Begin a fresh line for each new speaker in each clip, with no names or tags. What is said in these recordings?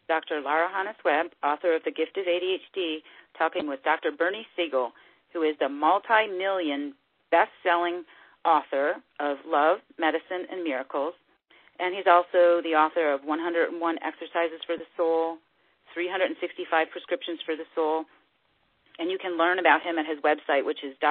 Dr. Lara Hannes-Webb, author of The Gift of ADHD, talking with Dr. Bernie Siegel, who is the multi-million best-selling author of Love, Medicine, and Miracles. And he's also the author of 101 Exercises for the Soul, 365 Prescriptions for the Soul. And you can learn about him at his website, which is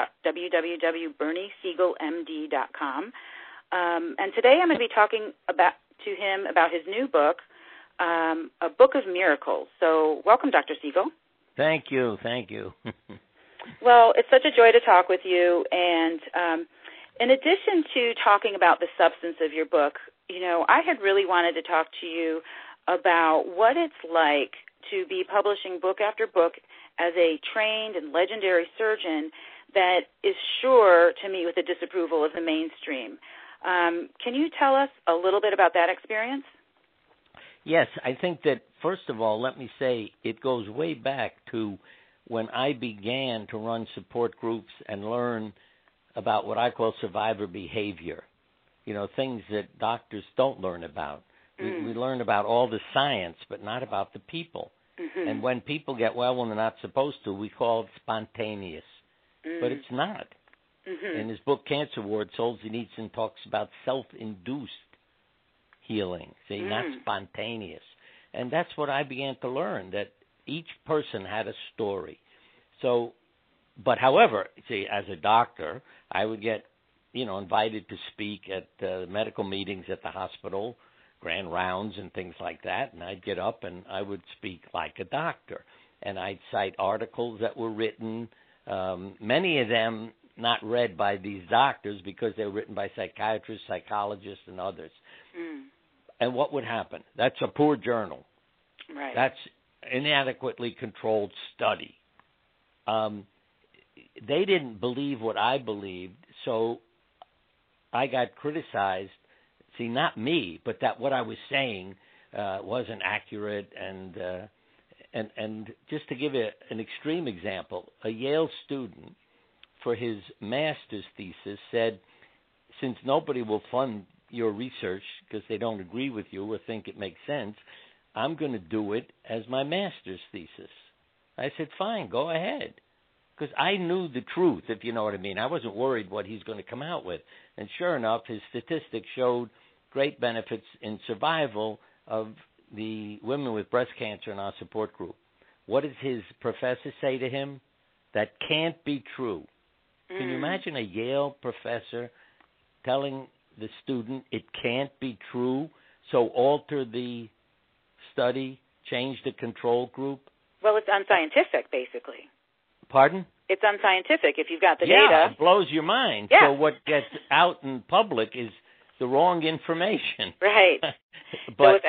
www.berniesiegelmd.com. And today I'm going to be talking to him about his new book, A Book of Miracles. So welcome, Dr. Siegel.
Thank you.
Well, it's such a joy to talk with you. And in addition to talking about the substance of your book, you know, I had really wanted to talk to you about what it's like to be publishing book after book as a trained and legendary surgeon that is sure to meet with the disapproval of the mainstream. Can you tell us a little bit about that experience?
Yes, I think that, first of all, let me say it goes way back to when I began to run support groups and learn about what I call survivor behavior, you know, things that doctors don't learn about. We learn about all the science, but not about the people. Mm-hmm. And when people get well when they're not supposed to, we call it spontaneous. But it's not. Mm-hmm. In his book, Cancer Ward, Solzhenitsyn talks about self-induced healing, not spontaneous. And that's what I began to learn, that each person had a story. So, but however, see, as a doctor, I would get, you know, invited to speak at medical meetings at the hospital, grand rounds and things like that, and I'd get up and I would speak like a doctor. And I'd cite articles that were written, many of them not read by these doctors because they were written by psychiatrists, psychologists, and others. And what would happen? That's a poor journal.
Right.
That's inadequately controlled study. They didn't believe what I believed, so I got criticized. See, not me, but that what I was saying wasn't accurate. And just to give you an extreme example, a Yale student for his master's thesis said, since nobody will fund your research because they don't agree with you or think it makes sense, I'm going to do it as my master's thesis. I said, fine, go ahead. Because I knew the truth, if you know what I mean. I wasn't worried what he's going to come out with. And sure enough, his statistics showed great benefits in survival of the women with breast cancer in our support group. What does his professor say to him? That can't be true. Can you imagine a Yale professor telling the student it can't be true, so alter the study, change the control group?
Well, it's unscientific, basically.
Pardon?
It's unscientific if you've got the
data.
Yeah,
it blows your mind.
Yeah.
So what gets out in public is the wrong information.
Right.
But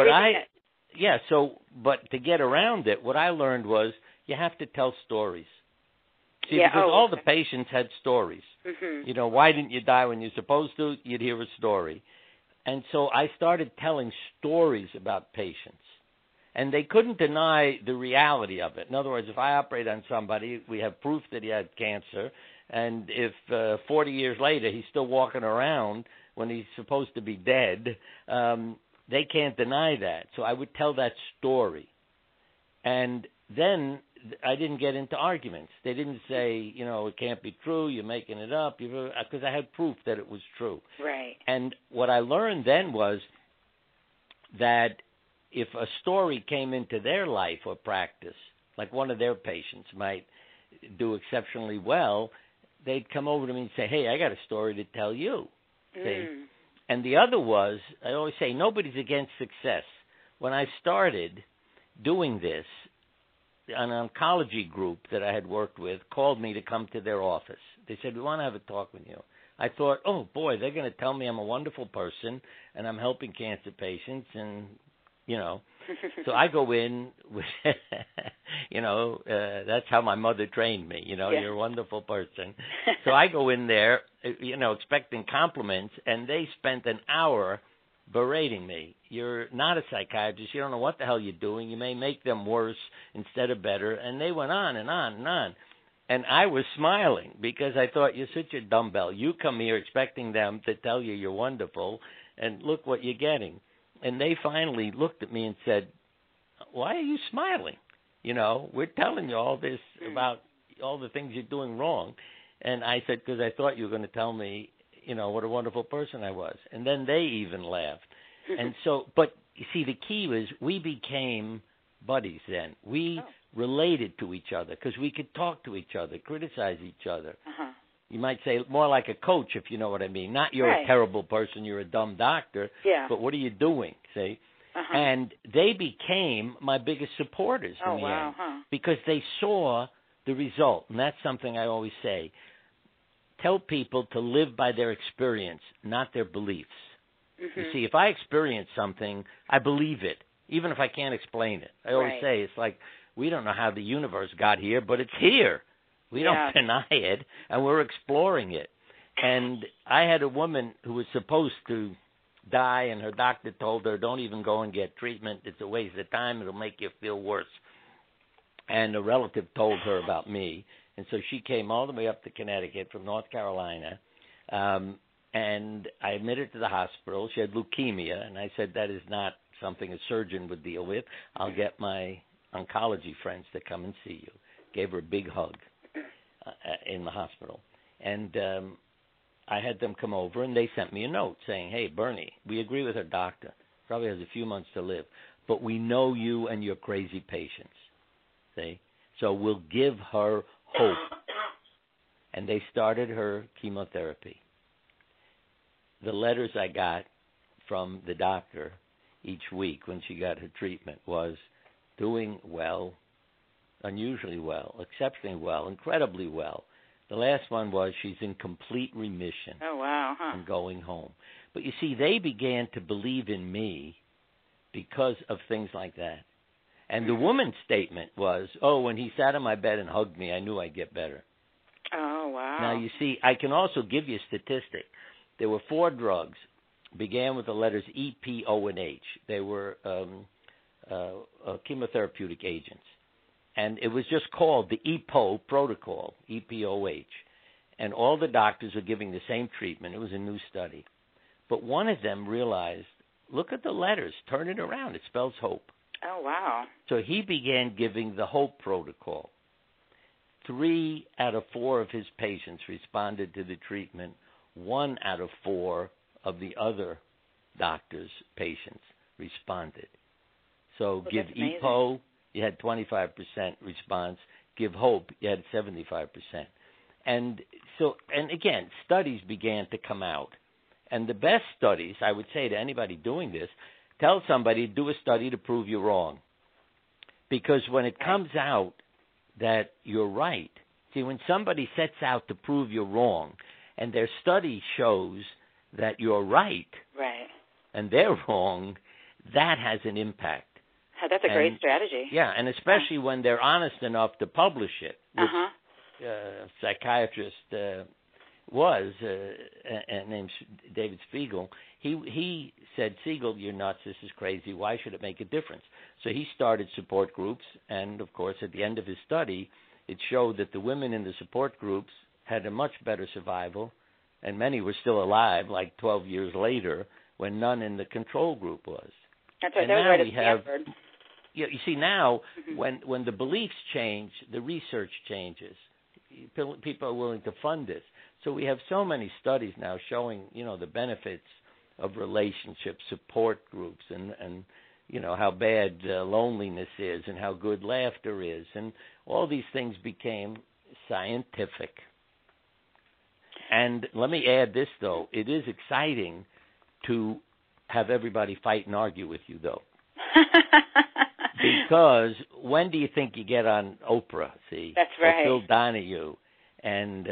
so
but to get around it, what I learned was you have to tell stories. See, because all the patients had stories. Mm-hmm. You know, why didn't you die when you're supposed to? You'd hear a story. And so I started telling stories about patients. And they couldn't deny the reality of it. In other words, if I operate on somebody, we have proof that he had cancer. And if 40 years later he's still walking around when he's supposed to be dead, they can't deny that. So I would tell that story. And then I didn't get into arguments. They didn't say, you know, it can't be true, you're making it up, because I had proof that it was true.
Right.
And what I learned then was that if a story came into their life or practice, like one of their patients might do exceptionally well, they'd come over to me and say, hey, I got a story to tell you. See? And the other was, I always say, nobody's against success. When I started doing this, an oncology group that I had worked with called me to come to their office. They said, we want to have a talk with you. I thought, oh, boy, they're going to tell me I'm a wonderful person and I'm helping cancer patients and, you know. So I go in with, you know, that's how my mother trained me, you know, You're a wonderful person. So I go in there, you know, expecting compliments, and they spent an hour berating me. You're not a psychiatrist. You don't know what the hell you're doing. You may make them worse instead of better. And they went on and on and on. And I was smiling because I thought, you're such a dumbbell. You come here expecting them to tell you you're wonderful, and look what you're getting. And they finally looked at me and said, why are you smiling? You know, we're telling you all this about all the things you're doing wrong. And I said, because I thought you were going to tell me, you know, what a wonderful person I was. And then they even laughed. And so, but you see, the key was we became buddies then. We related to each other because we could talk to each other, criticize each other.
Uh-huh.
You might say more like a coach, if you know what I mean. Not you're a terrible person, you're a dumb doctor, but what are you doing, see?
Uh-huh.
And they became my biggest supporters in the end because they saw the result. And that's something I always say. Tell people to live by their experience, not their beliefs. You see, if I experience something, I believe it, even if I can't explain it. I always say it's like we don't know how the universe got here, but it's here. We don't deny it, and we're exploring it. And I had a woman who was supposed to die, and her doctor told her, don't even go and get treatment. It's a waste of time. It'll make you feel worse. And a relative told her about me. And so she came all the way up to Connecticut from North Carolina, and I admitted to the hospital. She had leukemia, and I said, that is not something a surgeon would deal with. I'll get my oncology friends to come and see you. Gave her a big hug in the hospital. And I had them come over, and they sent me a note saying, hey, Bernie, we agree with her doctor. Probably has a few months to live. But we know you and your crazy patients. See? So we'll give her hope. And they started her chemotherapy. The letters I got from the doctor each week when she got her treatment was doing well, unusually well, exceptionally well, incredibly well. The last one was she's in complete remission.
Oh, wow.
And going home. But you see, they began to believe in me because of things like that. And the woman's statement was, oh, when he sat on my bed and hugged me, I knew I'd get better.
Oh, wow.
Now, you see, I can also give you a statistic. There were 4 drugs, began with the letters E, P, O, and H. They were chemotherapeutic agents. And it was just called the EPO protocol, EPOH. And all the doctors were giving the same treatment. It was a new study. But one of them realized, look at the letters, turn it around. It spells hope.
Oh, wow.
So he began giving the HOPE protocol. 3 out of 4 of his patients responded to the treatment. 1 out of 4 of the other doctor's patients responded. So give EPO, you had 25% response. Give HOPE, you had 75%. And so, and again, studies began to come out. And the best studies, I would say to anybody doing this, tell somebody, do a study to prove you're wrong. Because when it comes out that you're right, see, when somebody sets out to prove you're wrong, and their study shows that you're right, and they're wrong, that has an impact.
That's a great strategy.
Yeah, and especially when they're honest enough to publish it, which a psychiatrist was named David Spiegel. He said, Siegel, you're nuts, this is crazy, why should it make a difference? So he started support groups, and of course at the end of his study, it showed that the women in the support groups had a much better survival, and many were still alive like 12 years later, when none in the control group was.
That's right,
and
that was
now
right at
we have,
Stanford.
you see, now when the beliefs change, the research changes. People are willing to fund this. So we have so many studies now showing, the benefits of relationships, support groups, and how bad loneliness is and how good laughter is. And all these things became scientific. And let me add this, though. It is exciting to have everybody fight and argue with you, though. Because when do you think you get on Oprah, see?
That's right.
Or Phil Donahue and,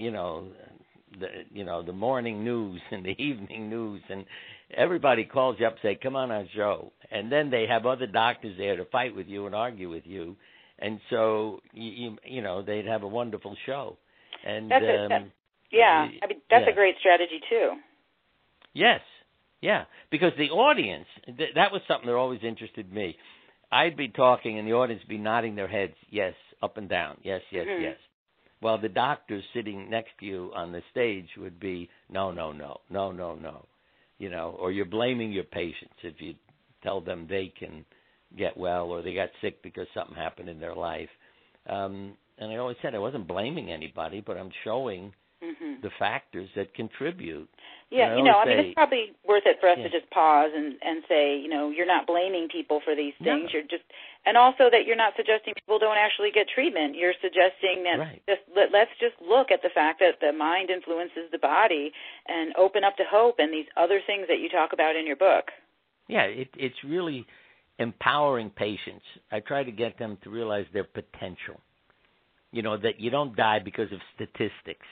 the morning news and the evening news, and everybody calls you up and say, come on our show. And then they have other doctors there to fight with you and argue with you. And so, they'd have a wonderful show. And
that's that's a great strategy, too.
Yes. Yeah, because the audience, that was something that always interested me. I'd be talking and the audience would be nodding their heads, yes, up and down, yes, yes, yes. While the doctors sitting next to you on the stage would be, no, no, no, no, no, no. Or you're blaming your patients if you tell them they can get well or they got sick because something happened in their life. And I always said I wasn't blaming anybody, but I'm showing the factors that contribute.
Yeah, it's probably worth it for us to just pause and say, you're not blaming people for these things.
No.
And also that you're not suggesting people don't actually get treatment. You're suggesting that let's just look at the fact that the mind influences the body and open up to hope and these other things that you talk about in your book.
Yeah, it's really empowering patients. I try to get them to realize their potential. That you don't die because of statistics.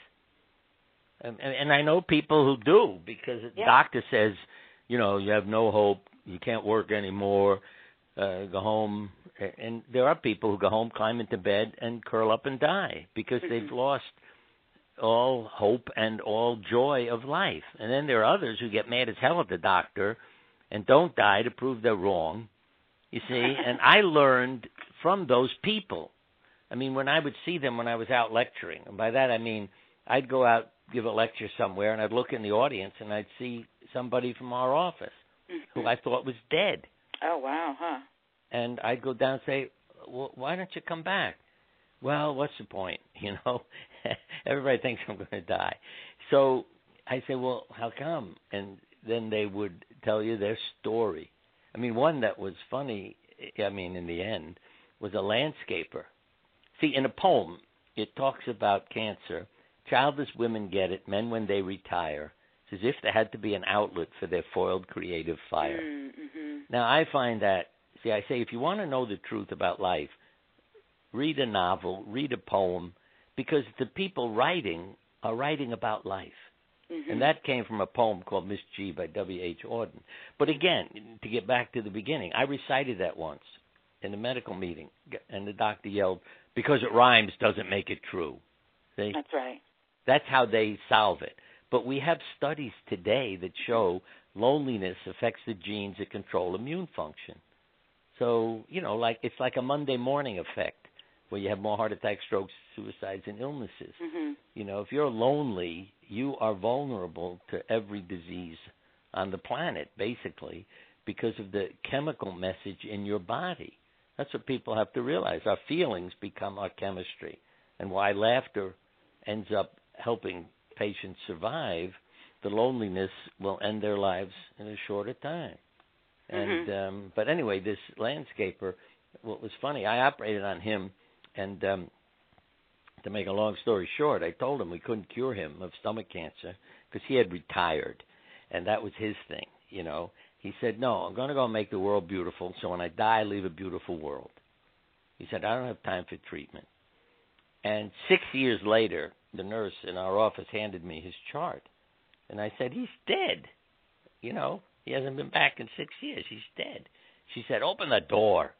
And I know people who do, because the doctor says, you have no hope, you can't work anymore, go home. And there are people who go home, climb into bed, and curl up and die because they've lost all hope and all joy of life. And then there are others who get mad as hell at the doctor and don't die to prove they're wrong, you see. And I learned from those people. I mean, when I would see them when I was out lecturing, and by that I mean I'd go out, give a lecture somewhere, and I'd look in the audience, and I'd see somebody from our office who I thought was dead.
Oh, wow, huh?
And I'd go down and say, well, why don't you come back? Well, what's the point? Everybody thinks I'm going to die. So I say, well, how come? And then they would tell you their story. I mean, one that was funny, in the end, was a landscaper. See, in a poem, it talks about cancer. Childless women get it, men when they retire. It's as if there had to be an outlet for their foiled creative fire.
Mm-hmm.
Now, I find that, I say, if you want to know the truth about life, read a novel, read a poem, because the people writing are writing about life. Mm-hmm. And that came from a poem called Miss G by W.H. Auden. But again, to get back to the beginning, I recited that once in a medical meeting, and the doctor yelled, because it rhymes doesn't make it true. See?
That's right.
That's how they solve it. But we have studies today that show loneliness affects the genes that control immune function. So, it's like a Monday morning effect where you have more heart attacks, strokes, suicides, and illnesses.
Mm-hmm.
If you're lonely, you are vulnerable to every disease on the planet, basically, because of the chemical message in your body. That's what people have to realize. Our feelings become our chemistry. And why laughter ends up helping patients survive, the loneliness will end their lives in a shorter time. And but anyway, this landscaper, what was funny, I operated on him, and to make a long story short, I told him we couldn't cure him of stomach cancer because he had retired, and that was his thing, He said, no, I'm going to go make the world beautiful, so when I die, I leave a beautiful world. He said, I don't have time for treatment. And 6 years later, the nurse in our office handed me his chart. And I said, he's dead. He hasn't been back in 6 years. He's dead. She said, open the door.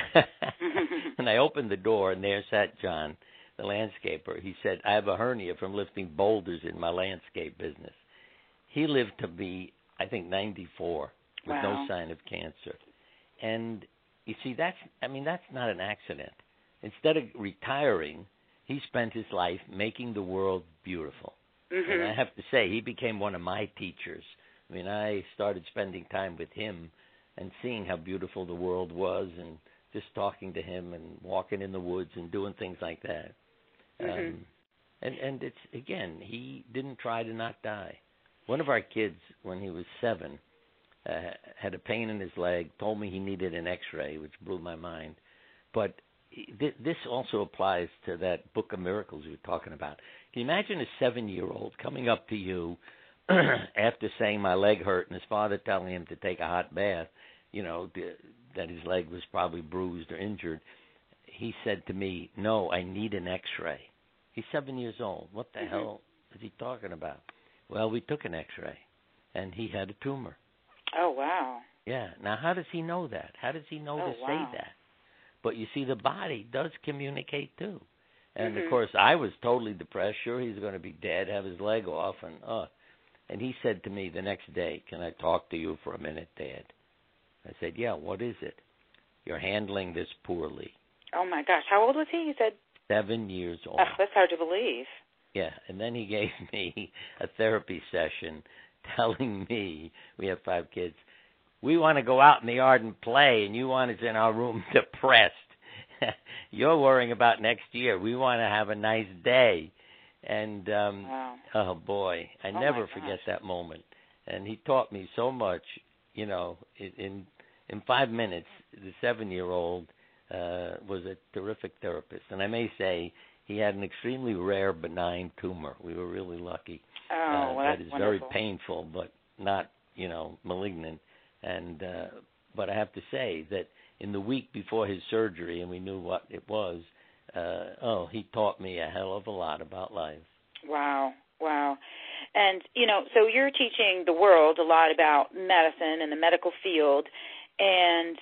And I opened the door, and there sat John, the landscaper. He said, I have a hernia from lifting boulders in my landscape business. He lived to be, I think, 94 with no sign of cancer. And you see, that's not an accident. Instead of retiring, he spent his life making the world beautiful. Mm-hmm. And I have to say, he became one of my teachers. I started spending time with him and seeing how beautiful the world was and just talking to him and walking in the woods and doing things like that. Mm-hmm. And it's, again, he didn't try to not die. One of our kids, when he was 7, had a pain in his leg, told me he needed an X-ray, which blew my mind. But this also applies to that Book of Miracles we were talking about. Can you imagine a 7-year-old coming up to you after saying my leg hurt and his father telling him to take a hot bath, that his leg was probably bruised or injured? He said to me, no, I need an X-ray. He's 7 years old. What the hell is he talking about? Well, we took an X-ray, and he had a tumor.
Oh, wow.
Yeah. Now, how does he know that? How does he know to say that? But you see, the body does communicate, too. And, of course, I was totally depressed. Sure, he's going to be dead, have his leg off. And he said to me the next day, can I talk to you for a minute, Dad? I said, yeah, what is it? You're handling this poorly.
Oh, my gosh. How old was he? You said
7 years old.
Oh, that's hard to believe.
Yeah, and then he gave me a therapy session telling me, we have 5 kids, We want to go out in the yard and play, and you want us in our room depressed. You're worrying about next year. We want to have a nice day. And,
wow.
Oh, boy, I never forget that moment. And he taught me so much, you know, in 5 minutes. The 7-year-old was a terrific therapist. And I may say he had an extremely rare benign tumor. We were really lucky.
Oh, well,
that is
wonderful.
very painful, but not, you know, malignant. And but I have to say that in the week before his surgery, and we knew what it was, he taught me a hell of a lot about life. Wow.
And, you know, so you're teaching the world a lot about medicine and the medical field, and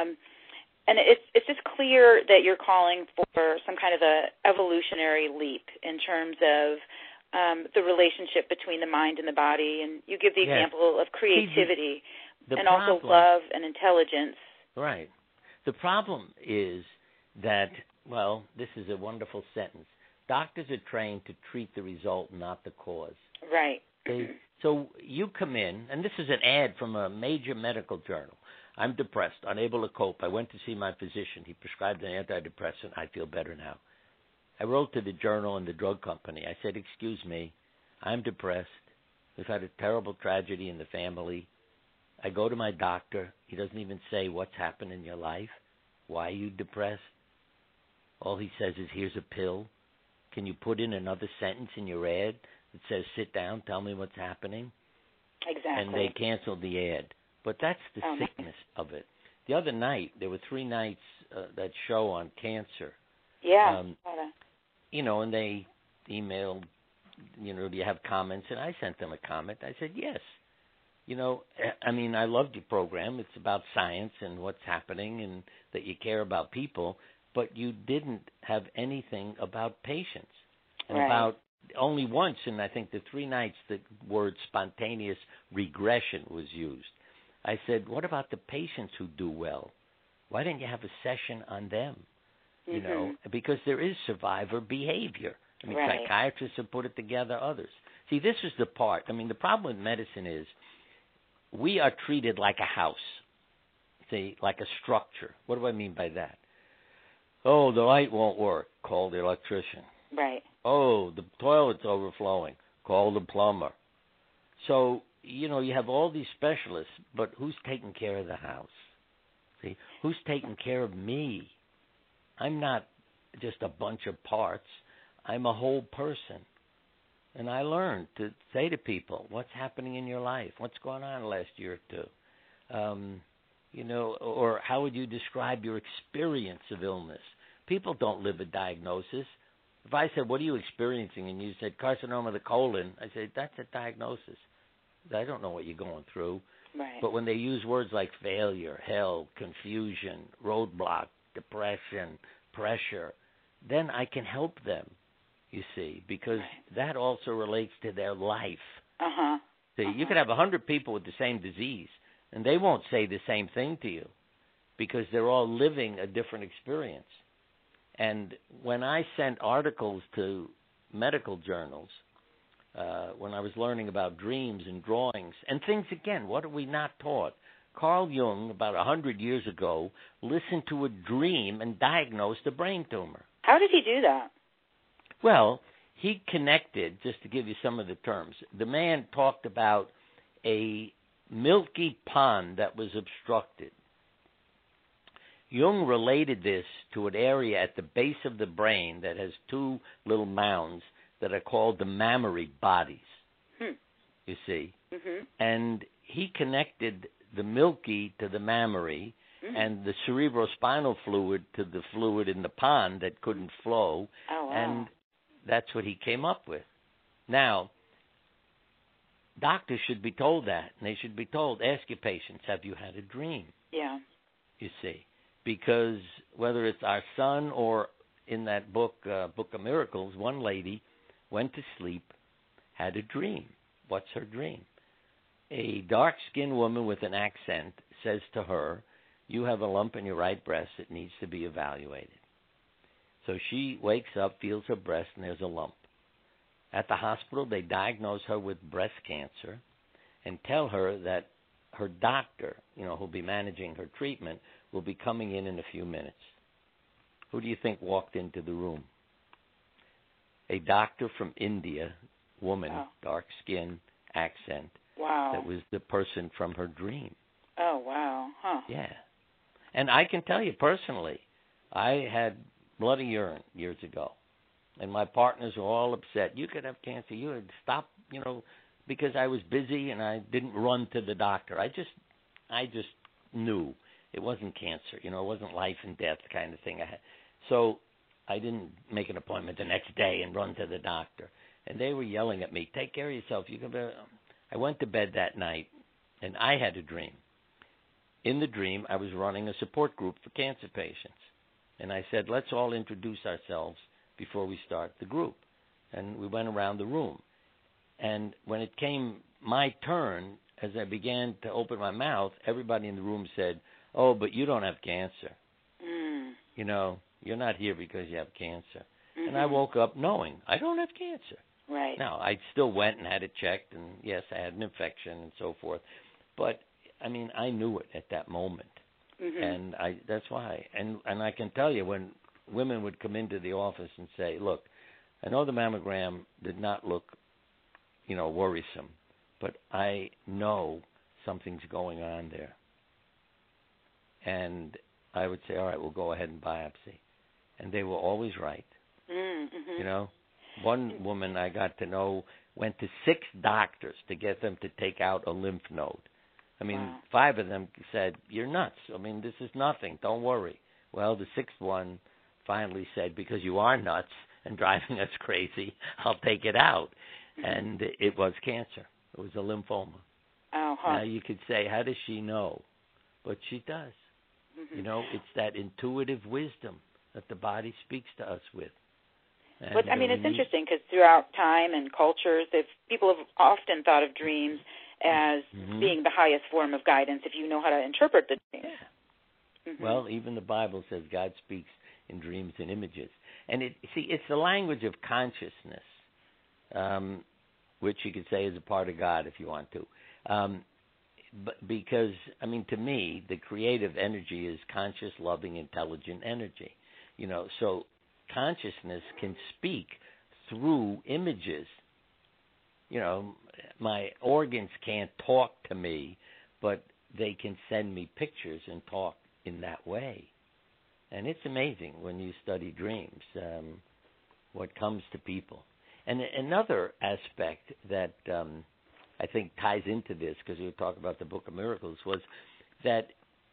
it's just clear that you're calling for some kind of a evolutionary leap in terms of the relationship between the mind and the body, and you give the example of creativity and also love and intelligence.
Right. The problem is that, well, this is a wonderful sentence. Doctors are trained to treat the result, not the cause.
Right.
So you come in, and this is an ad from a major medical journal. I'm depressed, unable to cope. I went to see my physician. He prescribed an antidepressant. I feel better now. I wrote to the journal and the drug company. I said, excuse me, I'm depressed. We've had a terrible tragedy in the family. I go to my doctor. He doesn't even say what's happened in your life. Why are you depressed? All he says is, here's a pill. Can you put in another sentence in your ad that says, sit down, tell me what's happening?
Exactly.
And they canceled the ad. But that's the sickness of it. The other night, there were 3 nights, that show on cancer.
Yeah.
You know, and they emailed, you know, do you have comments? And I sent them a comment. I said, yes. You know, I mean, I loved your program. It's about science and what's happening and that you care about people. But you didn't have anything about patients. And about only once in, I think, the 3 nights, the word spontaneous regression was used. I said, what about the patients who do well? Why didn't you have a session on them? You know, because there is survivor behavior. I mean, psychiatrists have put it together, others. See, this is the part. I mean, the problem with medicine is we are treated like a house, see, like a structure. What do I mean by that? Oh, the light won't work. Call the electrician.
Right.
Oh, the toilet's overflowing. Call the plumber. So, you know, you have all these specialists, but who's taking care of the house? See, who's taking care of me? I'm not just a bunch of parts. I'm a whole person. And I learned to say to people, what's happening in your life? What's going on the last year or two? You know, or how would you describe your experience of illness? People don't live a diagnosis. If I said, what are you experiencing? And you said, carcinoma of the colon, I said, that's a diagnosis. I don't know what you're going through.
Right.
But when they use words like failure, hell, confusion, roadblock, depression, pressure, then I can help them, you see, because that also relates to their life. See, you could have 100 people with the same disease, and they won't say the same thing to you because they're all living a different experience. And when I sent articles to medical journals, when I was learning about dreams and drawings and things, again, what are we not taught? Carl Jung, about 100 years ago, listened to a dream and diagnosed a brain tumor.
How did he do that?
Well, he connected, just to give you some of the terms, the man talked about a milky pond that was obstructed. Jung related this to an area at the base of the brain that has 2 little mounds that are called the mammary bodies, you see. And he connected the milky to the mammary and the cerebrospinal fluid to the fluid in the pond that couldn't flow. And that's what he came up with. Now, doctors should be told that, and they should be told, ask your patients, have you had a dream?
Yeah.
You see, because whether it's our son or in that book, Book of Miracles, one lady went to sleep, had a dream. What's her dream? A dark-skinned woman with an accent says to her, you have a lump in your right breast that needs to be evaluated. So she wakes up, feels her breast, and there's a lump. At the hospital, they diagnose her with breast cancer and tell her that her doctor, who'll be managing her treatment, will be coming in a few minutes. Who do you think walked into the room? A doctor from India, woman,
wow.
dark skin, accent.
Wow.
That was the person from her dream.
Oh, wow. Huh.
Yeah. And I can tell you personally, I had bloody urine years ago. And my partners were all upset. You could have cancer. You would stop, because I was busy and I didn't run to the doctor. I just knew it wasn't cancer. It wasn't life and death kind of thing. So I didn't make an appointment the next day and run to the doctor. And they were yelling at me, take care of yourself. I went to bed that night, and I had a dream. In the dream, I was running a support group for cancer patients. And I said, let's all introduce ourselves before we start the group. And we went around the room. And when it came my turn, as I began to open my mouth, everybody in the room said, oh, but you don't have cancer. You're not here because you have cancer. Mm-hmm. And I woke up knowing I don't have cancer.
Right.
Now, I still went and had it checked, and yes, I had an infection and so forth. But, I knew it at that moment. Mm-hmm. And that's why. And I can tell you, when women would come into the office and say, look, I know the mammogram did not look, worrisome, but I know something's going on there. And I would say, all right, we'll go ahead and biopsy. And they were always right. Mm-hmm. One woman I got to know went to 6 doctors to get them to take out a lymph node.
Wow.
5 of them said, you're nuts. This is nothing. Don't worry. Well, the 6th one finally said, because you are nuts and driving us crazy, I'll take it out. Mm-hmm. And it was cancer. It was a lymphoma.
Oh, huh.
Now, you could say, how does she know? But she does. Mm-hmm. It's that intuitive wisdom that the body speaks to us with. And
but, it's interesting because throughout time and cultures, people have often thought of dreams as mm-hmm. being the highest form of guidance if you know how to interpret the dream.
Yeah. Mm-hmm. Well, even the Bible says God speaks in dreams and images. And it's the language of consciousness, which you could say is a part of God if you want to. But because, to me, the creative energy is conscious, loving, intelligent energy. So consciousness can speak through images. My organs can't talk to me, but they can send me pictures and talk in that way. And it's amazing when you study dreams, what comes to people. And another aspect that I think ties into this, because we were talking about the Book of Miracles, was that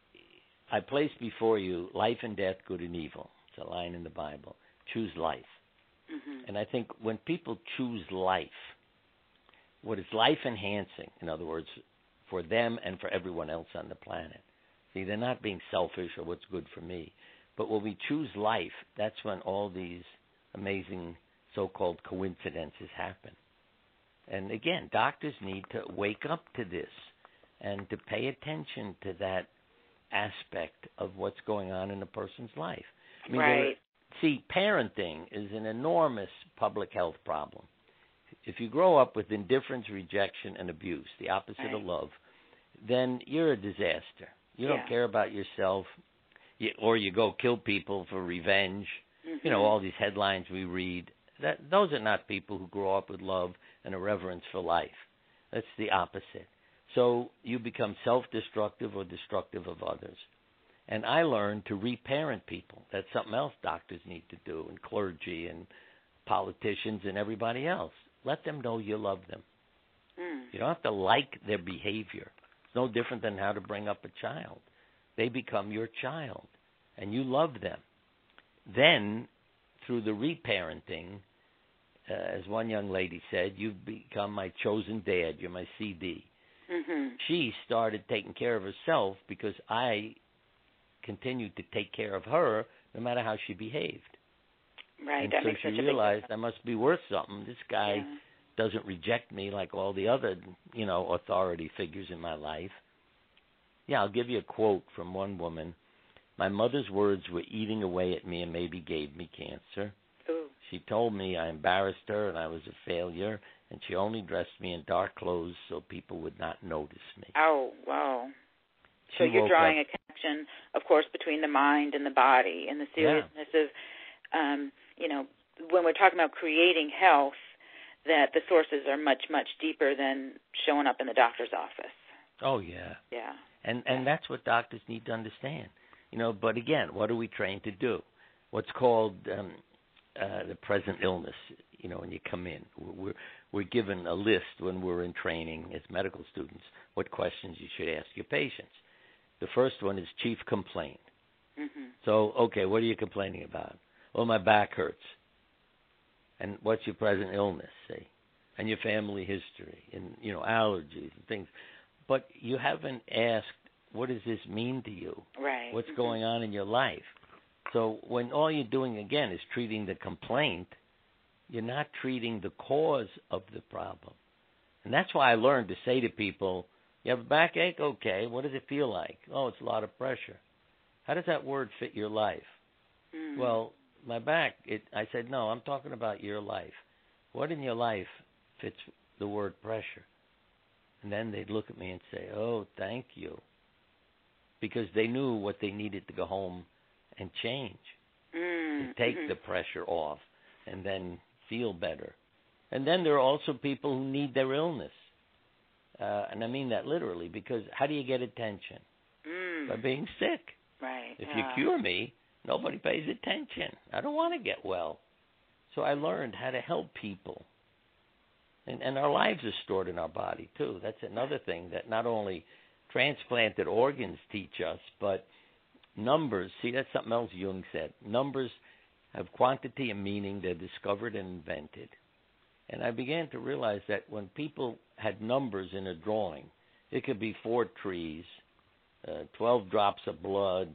I placed before you life and death, good and evil. It's a line in the Bible. Choose life. Mm-hmm. And I think when people choose life, what is life-enhancing, in other words, for them and for everyone else on the planet. See, they're not being selfish or what's good for me. But when we choose life, that's when all these amazing so-called coincidences happen. And again, doctors need to wake up to this and to pay attention to that aspect of what's going on in a person's life.
Right.
See, parenting is an enormous public health problem. If you grow up with indifference, rejection, and abuse, the opposite of love, then you're a disaster. You don't care about yourself, or you go kill people for revenge. Mm-hmm. All these headlines we read. Those are not people who grow up with love and a reverence for life. That's the opposite. So you become self-destructive or destructive of others. And I learned to reparent people. That's something else doctors need to do, and clergy and politicians and everybody else. Let them know you love them. You don't have to like their behavior. It's no different than how to bring up a child. They become your child, and you love them. Then, through the reparenting, as one young lady said, you've become my chosen dad. You're my CD. Mm-hmm. She started taking care of herself because I continued to take care of her no matter how she behaved.
Right.
And
that
so
makes
she
such a
realized I must be worth something. This guy doesn't reject me like all the other, authority figures in my life. Yeah, I'll give you a quote from one woman. My mother's words were eating away at me and maybe gave me cancer. Ooh. She told me I embarrassed her and I was a failure and she only dressed me in dark clothes so people would not notice me.
Oh, wow. So you're drawing a connection, of course, between the mind and the body, and the seriousness of, when we're talking about creating health, that the sources are much, much deeper than showing up in the doctor's office.
Oh, yeah.
Yeah.
And that's what doctors need to understand. But again, what are we trained to do? What's called the present illness, when you come in. We're given a list when we're in training as medical students, what questions you should ask your patients. The first one is chief complaint.
Mm-hmm.
So, okay, what are you complaining about? Well, my back hurts. And what's your present illness, say? And your family history and, allergies and things. But you haven't asked, what does this mean to you?
Right.
What's going on in your life? So when all you're doing, again, is treating the complaint, you're not treating the cause of the problem. And that's why I learned to say to people, you have a backache? Okay. What does it feel like? Oh, it's a lot of pressure. How does that word fit your life? Well, my back, I said, no, I'm talking about your life. What in your life fits the word pressure? And then they'd look at me and say, oh, thank you. Because they knew what they needed to go home and change, to take the pressure off and then feel better. And then there are also people who need their illness. And I mean that literally, because how do you get attention? By being sick.
Right.
If you cure me, nobody pays attention. I don't want to get well. So I learned how to help people. And our lives are stored in our body, too. That's another thing that not only transplanted organs teach us, but numbers. See, that's something else Jung said. Numbers have quantity and meaning. They're discovered and invented. And I began to realize that when people had numbers in a drawing, it could be 4 trees, 12 drops of blood,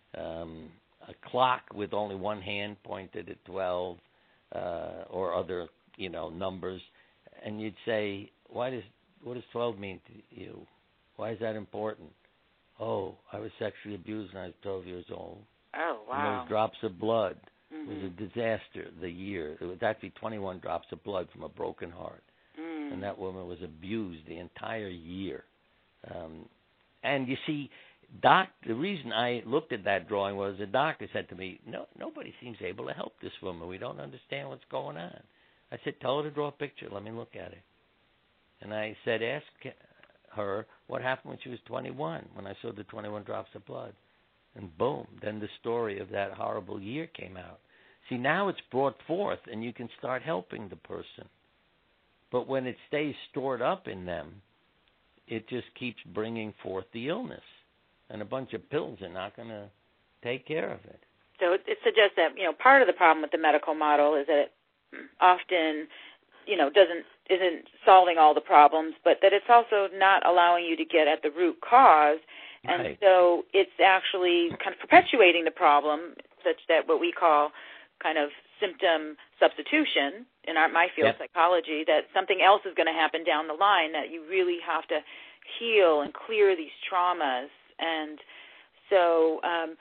a clock with only one hand pointed at 12, or other, numbers. And you'd say, what does 12 mean to you? Why is that important? Oh, I was sexually abused when I was 12 years old.
Oh, wow.
And those drops of blood was a disaster the year. It was actually 21 drops of blood from a broken heart. And that woman was abused the entire year. And you see, the reason I looked at that drawing was the doctor said to me, nobody seems able to help this woman. We don't understand what's going on. I said, tell her to draw a picture. Let me look at it. And I said, ask her what happened when she was 21, when I saw the 21 drops of blood. And boom, then the story of that horrible year came out. See, now it's brought forth, and you can start helping the person. But when it stays stored up in them, it just keeps bringing forth the illness. And a bunch of pills are not going to take care of it.
So it suggests that, part of the problem with the medical model is that it often, isn't solving all the problems, but that it's also not allowing you to get at the root cause. And
right.
So it's actually kind of perpetuating the problem, such that what we call kind of symptom substitution in my field of psychology, that something else is going to happen down the line, that you really have to heal and clear these traumas. And so,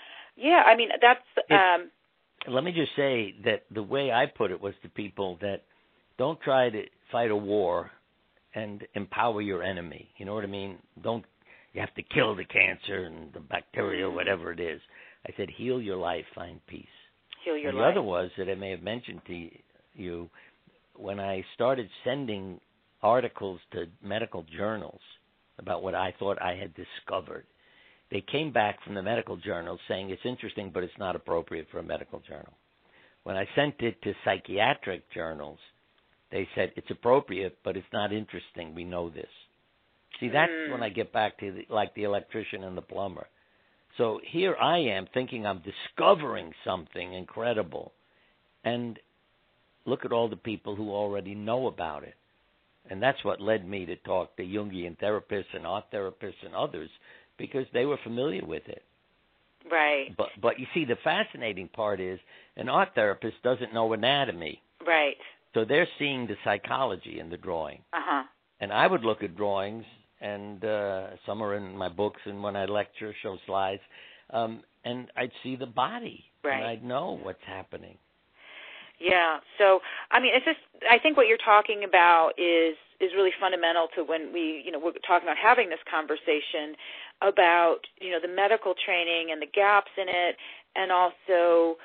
that's...
let me just say that the way I put it was to people that don't try to fight a war and empower your enemy. You know what I mean? You have to kill the cancer and the bacteria, whatever it is. I said, heal your life, find peace.
Heal your
life. The other was that I may have mentioned to you, when I started sending articles to medical journals about what I thought I had discovered, they came back from the medical journals saying it's interesting, but it's not appropriate for a medical journal. When I sent it to psychiatric journals, they said it's appropriate, but it's not interesting. We know this. See, that's when I get back to the electrician and the plumber. So here I am thinking I'm discovering something incredible. And look at all the people who already know about it. And that's what led me to talk to Jungian therapists and art therapists and others, because they were familiar with it.
Right.
But you see, the fascinating part is an art therapist doesn't know anatomy.
Right.
So they're seeing the psychology in the drawing.
Uh-huh.
And I would look at drawings, and some are in my books, and when I lecture, show slides, and I'd see the body,
right.
and I'd know what's happening.
Yeah. So, I mean, it's just, I think what you're talking about is really fundamental to when we're talking about having this conversation about, the medical training and the gaps in it, and also,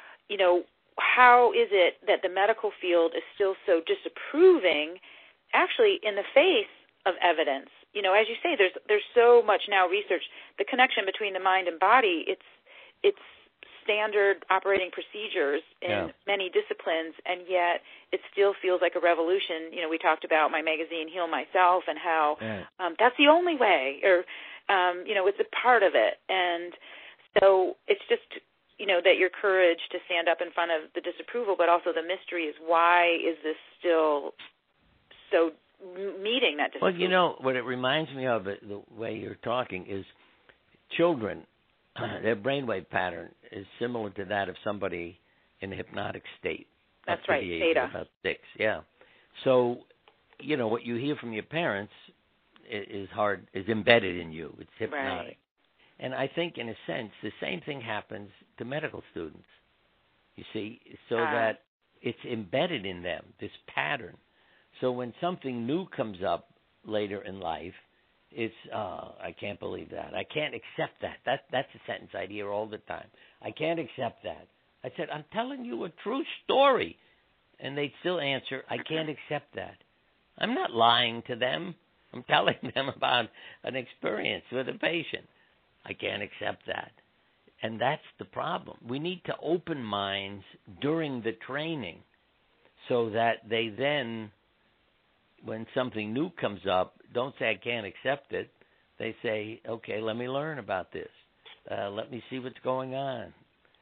how is it that the medical field is still so disapproving, actually in the face of evidence? As you say, there's so much now research, the connection between the mind and body, it's standard operating procedures in many disciplines, and yet it still feels like a revolution. We talked about my magazine, Heal Myself, and how that's the only way, or, it's a part of it. And so it's just, that your courage to stand up in front of the disapproval, but also the mystery is, why is this still so meeting that disapproval?
Well, what it reminds me of, the way you're talking, is children. Their brainwave pattern is similar to that of somebody in a hypnotic state.
That's right, theta.
About 6, yeah. So, what you hear from your parents is embedded in you. It's hypnotic.
Right.
And I think, in a sense, the same thing happens to medical students, you see, so that it's embedded in them, this pattern. So when something new comes up later in life, it's, I can't believe that. I can't accept that. That's a sentence I'd hear all the time. I can't accept that. I said, I'm telling you a true story. And they'd still answer, I can't accept that. I'm not lying to them. I'm telling them about an experience with a patient. I can't accept that. And that's the problem. We need to open minds during the training so that they then, when something new comes up, don't say, I can't accept it. They say, okay, let me learn about this. Let me see what's going on.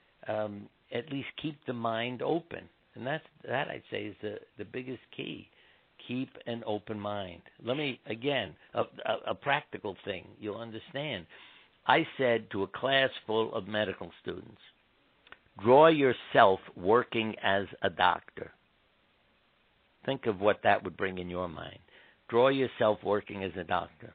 At least keep the mind open. And that I'd say, is the biggest key. Keep an open mind. Let me, again, a practical thing you'll understand. I said to a class full of medical students, draw yourself working as a doctor. Think of what that would bring in your mind. Draw yourself working as a doctor.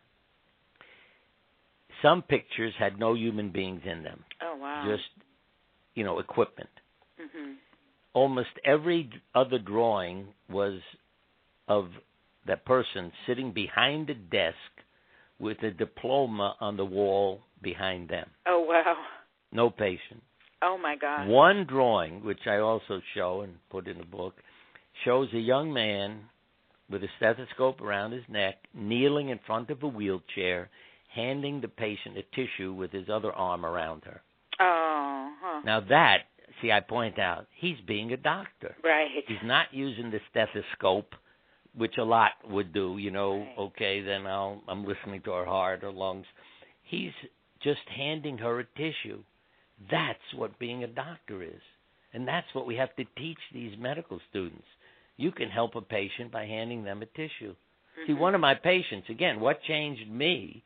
Some pictures had no human beings in them.
Oh, wow.
Just, equipment.
Mm-hmm.
Almost every other drawing was of that person sitting behind a desk with a diploma on the wall behind them.
Oh, wow.
No patient.
Oh, my God.
One drawing, which I also show and put in the book, shows a young man with a stethoscope around his neck, kneeling in front of a wheelchair, handing the patient a tissue with his other arm around her.
Oh, huh.
Now that, see, I point out, he's being a doctor.
Right.
He's not using the stethoscope, which a lot would do,
Right.
Okay, then I'm listening to her heart or lungs. He's just handing her a tissue. That's what being a doctor is. And that's what we have to teach these medical students. You can help a patient by handing them a tissue. Mm-hmm. See, one of my patients, again, what changed me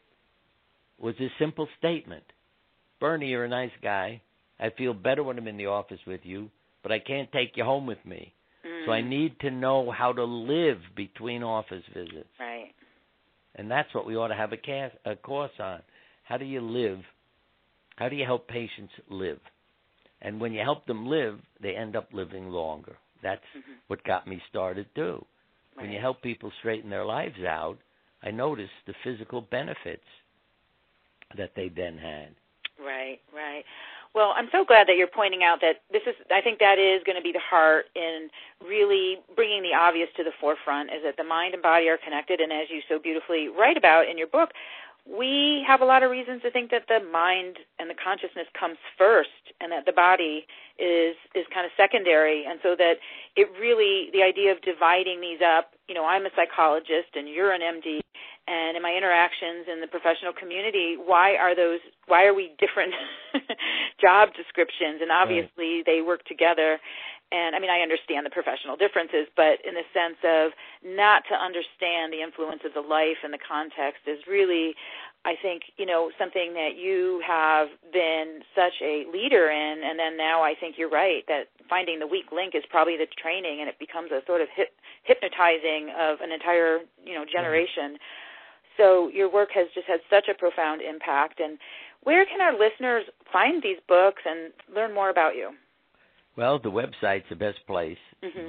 was a simple statement. Bernie, you're a nice guy. I feel better when I'm in the office with you, but I can't take you home with me. So I need to know how to live between office visits.
Right.
And that's what we ought to have a course on. How do you live? How do you help patients live? And when you help them live, they end up living longer. That's what got me started, too. Right. When you help people straighten their lives out, I noticed the physical benefits that they then had.
Right, right. Well, I'm so glad that you're pointing out that I think that is going to be the heart in really bringing the obvious to the forefront, is that the mind and body are connected. And as you so beautifully write about in your book, we have a lot of reasons to think that the mind and the consciousness comes first and that the body is kind of secondary. And so that it really, the idea of dividing these up, I'm a psychologist and you're an MD, and in my interactions in the professional community, why are we different job descriptions? And obviously they work together. And, I understand the professional differences, but in the sense of not to understand the influence of the life and the context is really, I think, something that you have been such a leader in. And then now I think you're right that finding the weak link is probably the training, and it becomes a sort of hypnotizing of an entire, generation. So your work has just had such a profound impact. And where can our listeners find these books and learn more about you?
Well, the website's the best place,
Mm-hmm.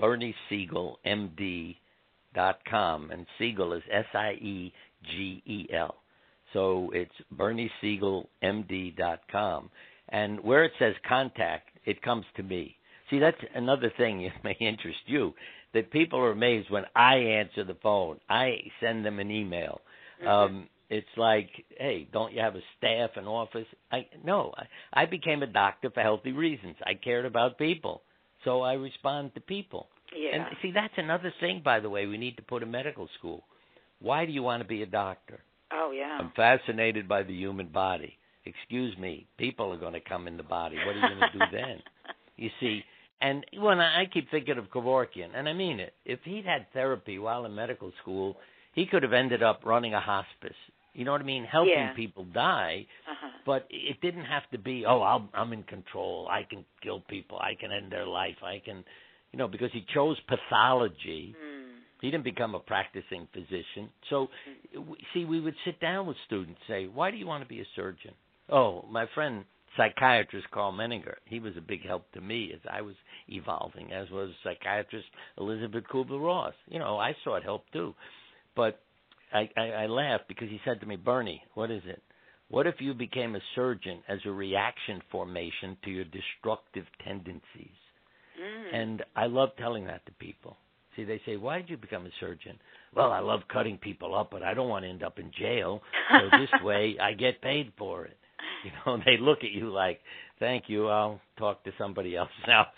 BernieSiegelMD.com, and Siegel is Siegel. So it's BernieSiegelMD.com. And where it says contact, it comes to me. See, that's another thing that may interest you, that people are amazed when I answer the phone. I send them an email.
Mm-hmm.
It's like, hey, don't you have a staff, an office? No, I became a doctor for healthy reasons. I cared about people, so I respond to people.
Yeah.
And see, that's another thing, by the way, we need to put in medical school. Why do you want to be a doctor?
Oh, yeah.
I'm fascinated by the human body. Excuse me, people are going to come in the body. What are you going to do then? You see, and when I keep thinking of Kevorkian, and I mean it, if he'd had therapy while in medical school, he could have ended up running a hospice. You know what I mean? Helping people die, but it didn't have to be, I'm in control. I can kill people. I can end their life. I can, because he chose pathology. He didn't become a practicing physician. So, see, we would sit down with students, say, why do you want to be a surgeon? Oh, my friend, psychiatrist Carl Menninger, he was a big help to me as I was evolving, as was psychiatrist Elizabeth Kubler-Ross. I sought help too. But I laughed because he said to me, Bernie, what is it? What if you became a surgeon as a reaction formation to your destructive tendencies? And I love telling that to people. See, they say, why did you become a surgeon? Well, I love cutting people up, but I don't want to end up in jail. So this way I get paid for it. They look at you like, thank you, I'll talk to somebody else now.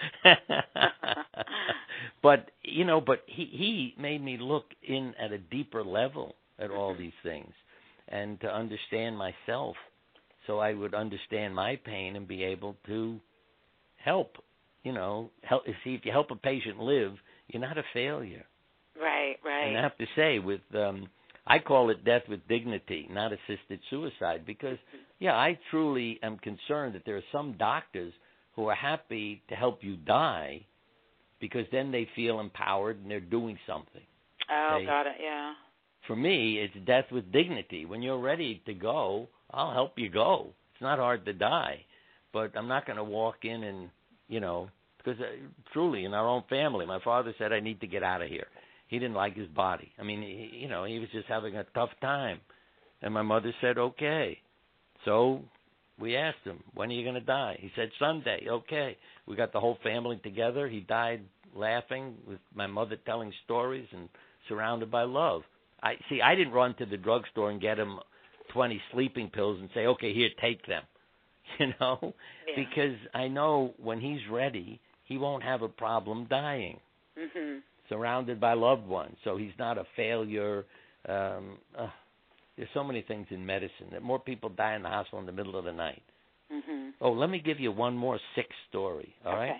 But he made me look in at a deeper level at all these things and to understand myself so I would understand my pain and be able to help. See, if you help a patient live, you're not a failure.
Right.
And I have to say, I call it death with dignity, not assisted suicide, because, I truly am concerned that there are some doctors who are happy to help you die because then they feel empowered and they're doing something.
Oh, got it, yeah.
For me, it's death with dignity. When you're ready to go, I'll help you go. It's not hard to die, but I'm not going to walk in and, because truly in our own family, my father said, I need to get out of here. He didn't like his body. I mean, he was just having a tough time. And my mother said, okay. So we asked him, when are you going to die? He said, Sunday. Okay. We got the whole family together. He died laughing with my mother telling stories and surrounded by love. I didn't run to the drugstore and get him 20 sleeping pills and say, okay, here, take them. Because I know when he's ready, he won't have a problem dying. Surrounded by loved ones, so he's not a failure. There's so many things in medicine that more people die in the hospital in the middle of the night. Oh, let me give you one more sick story, all right?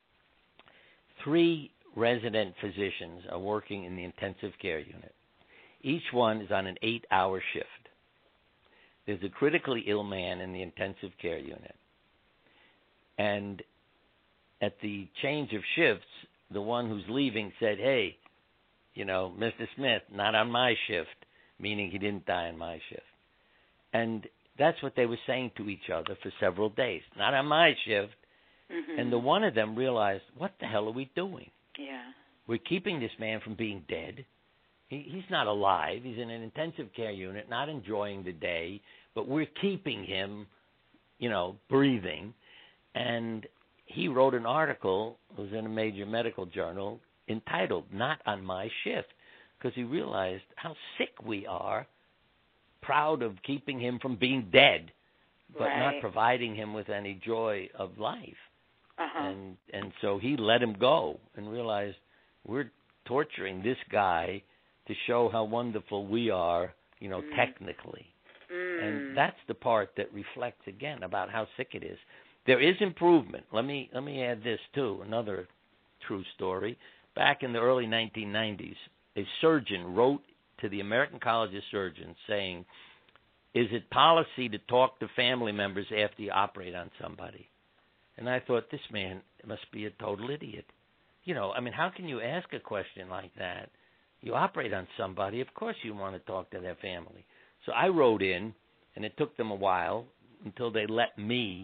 3 resident physicians are working in the intensive care unit. Each one is on an 8-hour shift. There's a critically ill man in the intensive care unit. And at the change of shifts, the one who's leaving said, hey, Mr. Smith, not on my shift, meaning he didn't die on my shift. And that's what they were saying to each other for several days. Not on my shift. And the one of them realized, what the hell are we doing?
Yeah.
We're keeping this man from being dead. He's not alive. He's in an intensive care unit, not enjoying the day, but we're keeping him, breathing. And he wrote an article, it was in a major medical journal, entitled, Not on My Shift, because he realized how sick we are, proud of keeping him from being dead, but not providing him with any joy of life. And so he let him go and realized we're torturing this guy to show how wonderful we are, technically. And that's the part that reflects, again, about how sick it is. There is improvement. Let me add this, too, another true story. Back in the early 1990s, a surgeon wrote to the American College of Surgeons saying, is it policy to talk to family members after you operate on somebody? And I thought, this man must be a total idiot. How can you ask a question like that? You operate on somebody, of course you want to talk to their family. So I wrote in, and it took them a while until they let me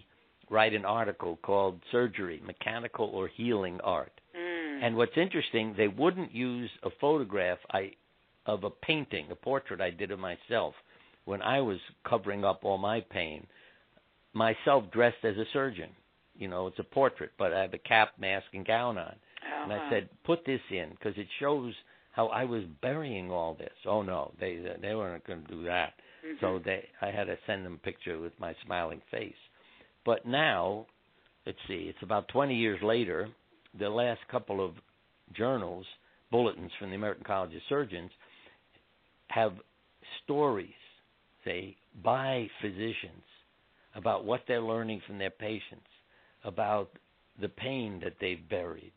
write an article called Surgery, Mechanical or Healing Art. And what's interesting, they wouldn't use a photograph of a painting, a portrait I did of myself when I was covering up all my pain, myself dressed as a surgeon. You know, it's a portrait, but I have a cap, mask, and gown on. Uh-huh. And I said, put this in, because it shows how I was burying all this. Oh, no, they weren't going to do that. Mm-hmm. So I had to send them a picture with my smiling face. But now, let's see, it's about 20 years later, the last couple of journals, bulletins from the American College of Surgeons, have stories, say, by physicians about what they're learning from their patients, about the pain that they've buried,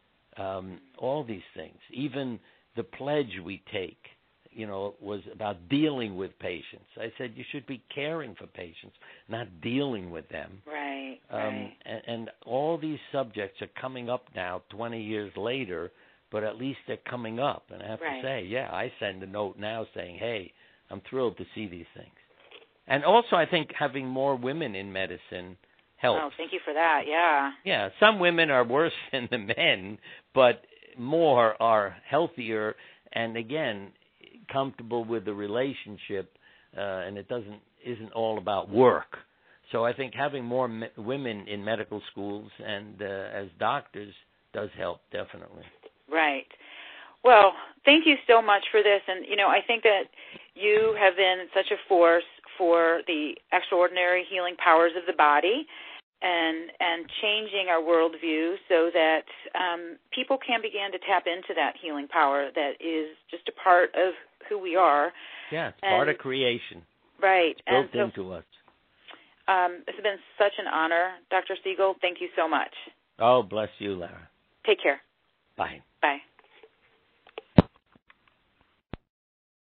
all these things. Even the pledge we take, you know, was about dealing with patients. I said you should be caring for patients, not dealing with them.
Right,
and all these subjects are coming up now 20 years later, but at least they're coming up. And I have to say, yeah, I send a note now saying, hey, I'm thrilled to see these things. And also I think having more women in medicine helps.
Oh, thank you for that, yeah.
Yeah, some women are worse than the men, but more are healthier and, again, comfortable with the relationship, and it isn't all about work. So I think having more women in medical schools and as doctors does help, definitely.
Right. Well, thank you so much for this. And, you know, I think that you have been such a force for the extraordinary healing powers of the body and changing our worldview so that people can begin to tap into that healing power that is just a part of who we are.
Yeah, it's part of creation.
Right.
It's built into us.
It's been such an honor, Dr. Siegel. Thank you so much.
Oh, bless you, Lara.
Take care.
Bye.
Bye.